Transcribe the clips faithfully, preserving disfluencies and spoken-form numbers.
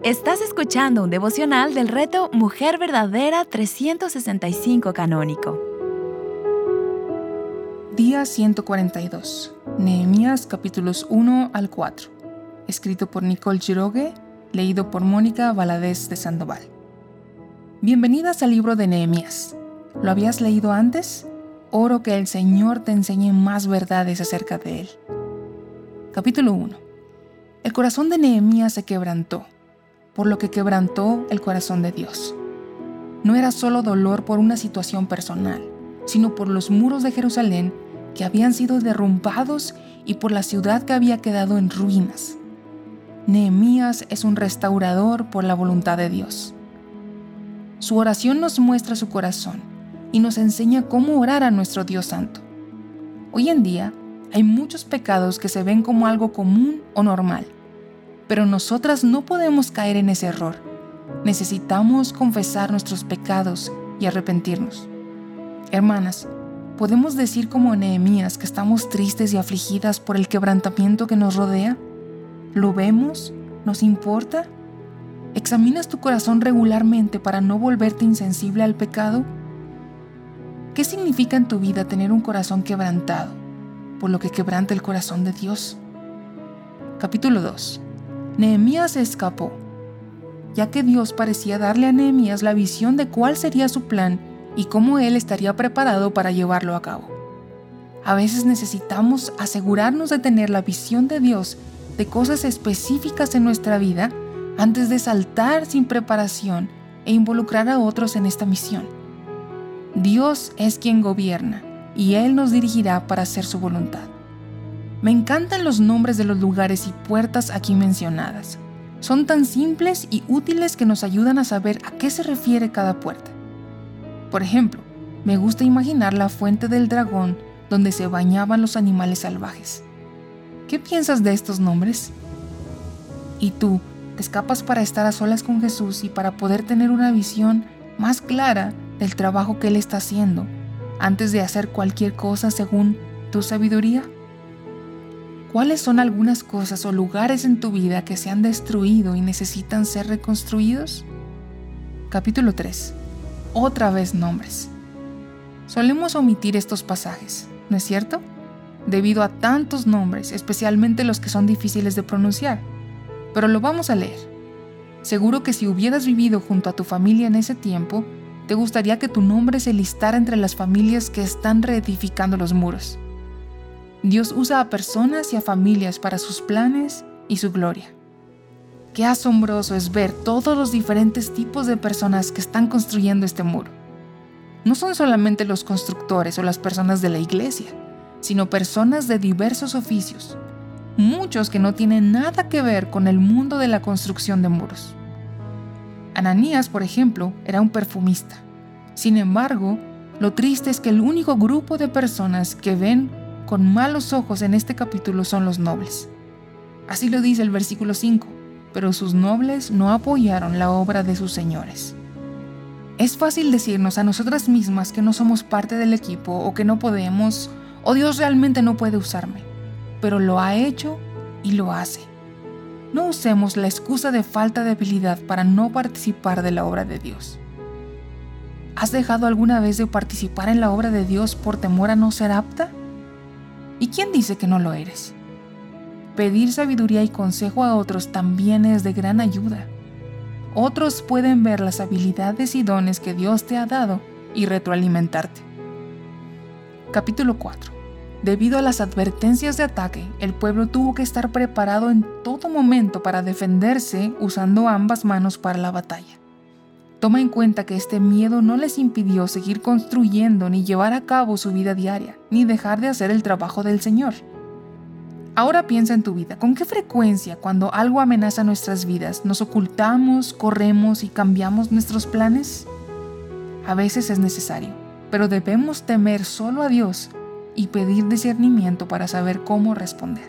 Estás escuchando un devocional del reto Mujer Verdadera trescientos sesenta y cinco Canónico. Día ciento cuarenta y dos. Nehemías capítulos uno al cuatro. Escrito por Nicole Girogue, leído por Mónica Valadez de Sandoval. Bienvenidas al libro de Nehemías. ¿Lo habías leído antes? Oro que el Señor te enseñe más verdades acerca de él. Capítulo uno. El corazón de Nehemías se quebrantó, por lo que quebrantó el corazón de Dios. No era solo dolor por una situación personal, sino por los muros de Jerusalén que habían sido derrumbados y por la ciudad que había quedado en ruinas. Nehemías es un restaurador por la voluntad de Dios. Su oración nos muestra su corazón y nos enseña cómo orar a nuestro Dios Santo. Hoy en día hay muchos pecados que se ven como algo común o normal, pero nosotras no podemos caer en ese error. Necesitamos confesar nuestros pecados y arrepentirnos. Hermanas, ¿podemos decir como Nehemías que estamos tristes y afligidas por el quebrantamiento que nos rodea? ¿Lo vemos? ¿Nos importa? ¿Examinas tu corazón regularmente para no volverte insensible al pecado? ¿Qué significa en tu vida tener un corazón quebrantado, por lo que quebranta el corazón de Dios? Capítulo dos. Nehemías se escapó, ya que Dios parecía darle a Nehemías la visión de cuál sería su plan y cómo él estaría preparado para llevarlo a cabo. A veces necesitamos asegurarnos de tener la visión de Dios de cosas específicas en nuestra vida antes de saltar sin preparación e involucrar a otros en esta misión. Dios es quien gobierna y Él nos dirigirá para hacer su voluntad. Me encantan los nombres de los lugares y puertas aquí mencionadas. Son tan simples y útiles que nos ayudan a saber a qué se refiere cada puerta. Por ejemplo, me gusta imaginar la fuente del dragón donde se bañaban los animales salvajes. ¿Qué piensas de estos nombres? ¿Y tú, te escapas para estar a solas con Jesús y para poder tener una visión más clara del trabajo que Él está haciendo antes de hacer cualquier cosa según tu sabiduría? ¿Cuáles son algunas cosas o lugares en tu vida que se han destruido y necesitan ser reconstruidos? Capítulo tres. Otra vez nombres. Solemos omitir estos pasajes, ¿no es cierto? Debido a tantos nombres, especialmente los que son difíciles de pronunciar. Pero lo vamos a leer. Seguro que si hubieras vivido junto a tu familia en ese tiempo, te gustaría que tu nombre se listara entre las familias que están reedificando los muros. Dios usa a personas y a familias para sus planes y su gloria. Qué asombroso es ver todos los diferentes tipos de personas que están construyendo este muro. No son solamente los constructores o las personas de la iglesia, sino personas de diversos oficios, muchos que no tienen nada que ver con el mundo de la construcción de muros. Ananías, por ejemplo, era un perfumista. Sin embargo, lo triste es que el único grupo de personas que ven con malos ojos en este capítulo son los nobles. Así lo dice el versículo cinco, pero sus nobles no apoyaron la obra de sus señores. Es fácil decirnos a nosotras mismas que no somos parte del equipo o que no podemos, o Dios realmente no puede usarme, pero lo ha hecho y lo hace. No usemos la excusa de falta de habilidad para no participar de la obra de Dios. ¿Has dejado alguna vez de participar en la obra de Dios por temor a no ser apta? ¿Y quién dice que no lo eres? Pedir sabiduría y consejo a otros también es de gran ayuda. Otros pueden ver las habilidades y dones que Dios te ha dado y retroalimentarte. Capítulo cuatro. Debido a las advertencias de ataque, el pueblo tuvo que estar preparado en todo momento para defenderse usando ambas manos para la batalla. Toma en cuenta que este miedo no les impidió seguir construyendo ni llevar a cabo su vida diaria, ni dejar de hacer el trabajo del Señor. Ahora piensa en tu vida. ¿Con qué frecuencia, cuando algo amenaza nuestras vidas, nos ocultamos, corremos y cambiamos nuestros planes? A veces es necesario, pero debemos temer solo a Dios y pedir discernimiento para saber cómo responder.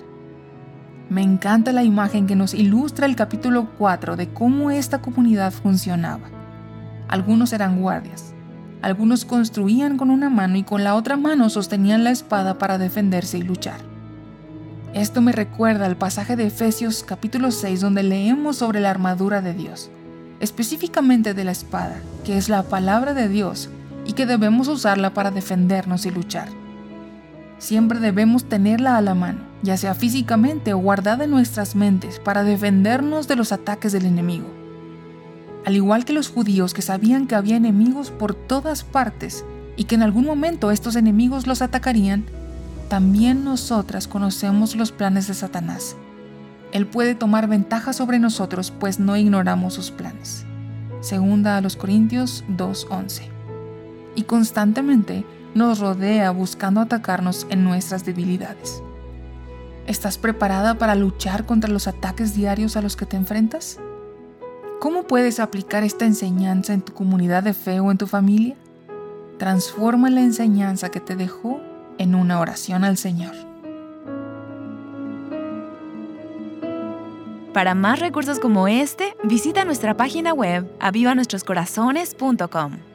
Me encanta la imagen que nos ilustra el capítulo cuatro de cómo esta comunidad funcionaba. Algunos eran guardias, algunos construían con una mano y con la otra mano sostenían la espada para defenderse y luchar. Esto me recuerda al pasaje de Efesios capítulo seis donde leemos sobre la armadura de Dios, específicamente de la espada, que es la palabra de Dios y que debemos usarla para defendernos y luchar. Siempre debemos tenerla a la mano, ya sea físicamente o guardada en nuestras mentes para defendernos de los ataques del enemigo. Al igual que los judíos que sabían que había enemigos por todas partes y que en algún momento estos enemigos los atacarían, también nosotras conocemos los planes de Satanás. Él puede tomar ventaja sobre nosotros, pues no ignoramos sus planes. Segunda a los Corintios dos once. Y constantemente nos rodea buscando atacarnos en nuestras debilidades. ¿Estás preparada para luchar contra los ataques diarios a los que te enfrentas? ¿Cómo puedes aplicar esta enseñanza en tu comunidad de fe o en tu familia? Transforma la enseñanza que te dejó en una oración al Señor. Para más recursos como este, visita nuestra página web aviva nuestros corazones punto com.